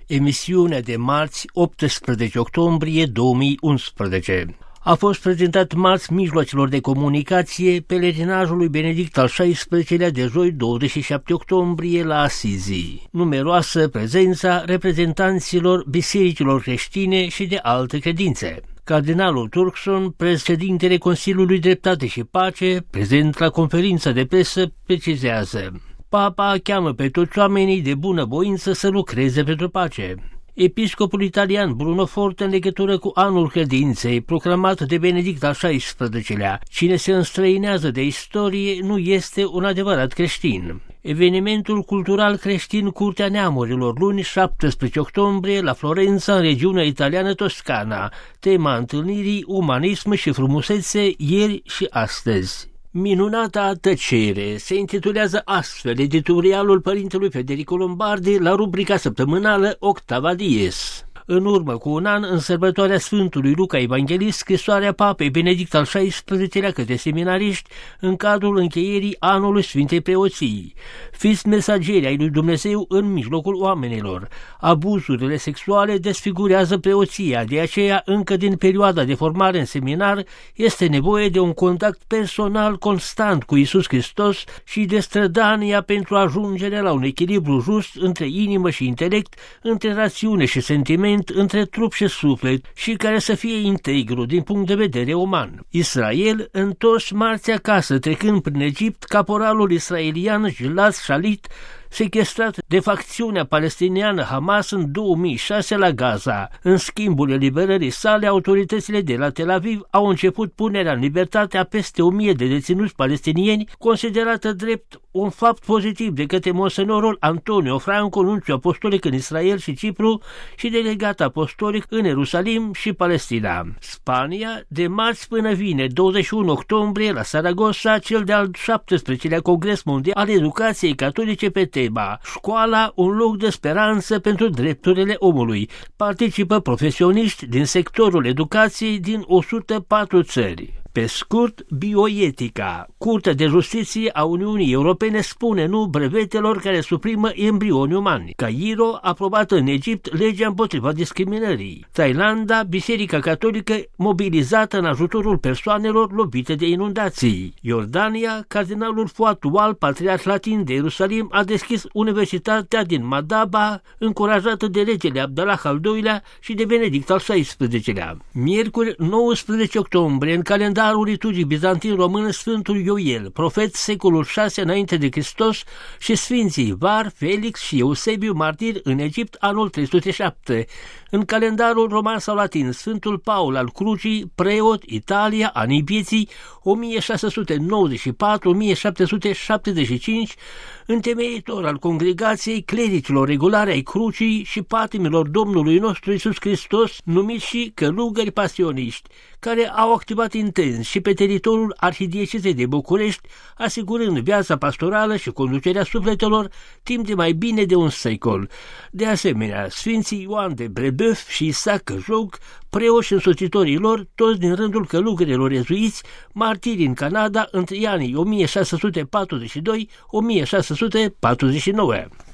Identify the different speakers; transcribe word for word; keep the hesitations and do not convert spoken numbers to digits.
Speaker 1: emisiunea de marți, optsprezece octombrie două mii unsprezece. A fost prezentat marți mijloacelor de comunicație pelerinajul lui Benedict al șaisprezecelea de joi douăzeci și șapte octombrie la Asizi. Numeroasă prezența reprezentanților bisericilor creștine și de alte credințe. Cardinalul Turkson, președintele Consiliului Dreptate și Pace, prezent la conferința de presă, precizează: Papa cheamă pe toți oamenii de bună voință să lucreze pentru pace. Episcopul italian Bruno Forte, în legătură cu anul credinței proclamat de Benedict al șaisprezecelea, cine se înstrăinează de istorie nu este un adevărat creștin. Evenimentul cultural creștin Curtea Neamurilor, luni șaptesprezece octombrie la Florența, în regiunea italiană Toscana. Tema întâlnirii: umanism și frumusețe, ieri și astăzi. Minunata tăcere se intitulează astfel editorialul părintelui Federico Lombardi la rubrica săptămânală Octava Dies. În urmă cu un an, în sărbătoarea Sfântului Luca Evanghelist, scrisoarea Papei Benedict al șaisprezecelea către seminariști în cadrul încheierii anului Sfintei Preoții. Fiți mesageri ai lui Dumnezeu în mijlocul oamenilor. Abuzurile sexuale desfigurează preoția, de aceea încă din perioada de formare în seminar este nevoie de un contact personal constant cu Iisus Hristos și de strădania pentru ajungerea la un echilibru just între inimă și intelect, între rațiune și sentiment, între trup și suflet și care să fie integru din punct de vedere uman. Israel, întors marți acasă trecând prin Egipt, caporalul israelian Gilad Shalit, sechestrat de facțiunea palestiniană Hamas în două mii șase la Gaza. În schimbul eliberării sale, autoritățile de la Tel Aviv au început punerea în libertate a peste o mie de deținuți palestinieni, considerată drept un fapt pozitiv de către monsenorul Antonio Franco, nunțiu apostolic în Israel și Cipru și delegat apostolic în Ierusalim și Palestina. Spania, de marți până vineri douăzeci și unu octombrie la Saragossa, cel de-al șaptesprezecelea Congres Mondial al Educației Catolice pe tema Școala, un loc de speranță pentru drepturile omului. Participă profesioniști din sectorul educației din o sută patru țări. Pe scurt, bioetica. Curtea de Justiție a Uniunii Europene spune nu brevetelor care suprimă embrioni umani. Cairo, aprobată în Egipt legea împotriva discriminării. Thailanda, Biserica Catolică mobilizată în ajutorul persoanelor lovite de inundații. Iordania, cardinalul Fuad Ual, patriarh latin de Ierusalim, a deschis Universitatea din Madaba, încurajată de regele Abdallah al doilea și de Benedict al șaisprezecelea. Miercuri, nouăsprezece octombrie, în calendar Darul liturgic bizantin român, Sfântul Ioel, profet secolul șase înainte de Hristos, și Sfinții Var, Felix și Eusebiu, martir în Egipt, anul trei sute șapte. În calendarul roman sau latin, Sfântul Paul al Crucii, preot, Italia, anii vieții o mie șase sute nouăzeci și patru - o mie șapte sute șaptezeci și cinci, întemeitor al congregației clericilor regulare ai Crucii și patimilor Domnului nostru Iisus Hristos, numiți și călugări pasioniști, care au activat intens și pe teritoriul Arhidiecezei de București, asigurând viața pastorală și conducerea sufletelor timp de mai bine de un secol. De asemenea, Sfinții Ioan de Brebeuf și Isaac Căjoc, preoși însoțitorii lor, toți din rândul călugărilor ezuiți, martiri în Canada între anii o mie șase sute patruzeci și doi - o mie șase sute patruzeci și nouă.